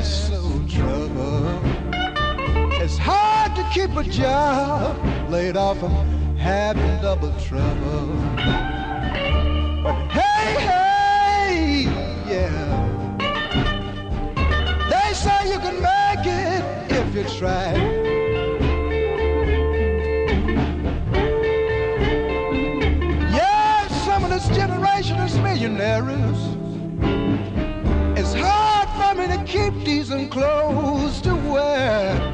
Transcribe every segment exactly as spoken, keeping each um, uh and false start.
so trouble. It's hard to keep a job, laid off and having double trouble. But hey, hey, yeah, they say you can make it if you try. Yeah, some of this generation is millionaires. It's hard for me to keep decent clothes to wear.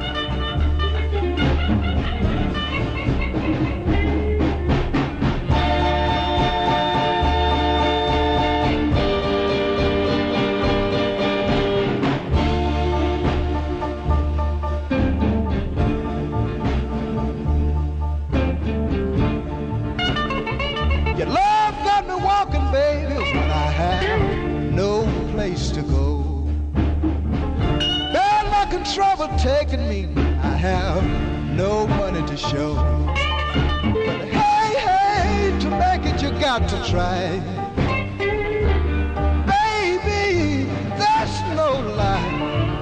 Your love got me walking, baby, when I have no place to go. Bad luck and trouble taking me, I have no money to show. But hey, hey, to make it you got to try. Baby, that's no lie.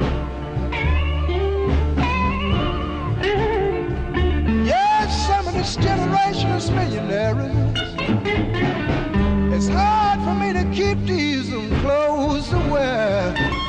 Yes, some of this generation is millionaires. It's hard for me to keep decent clothes to wear.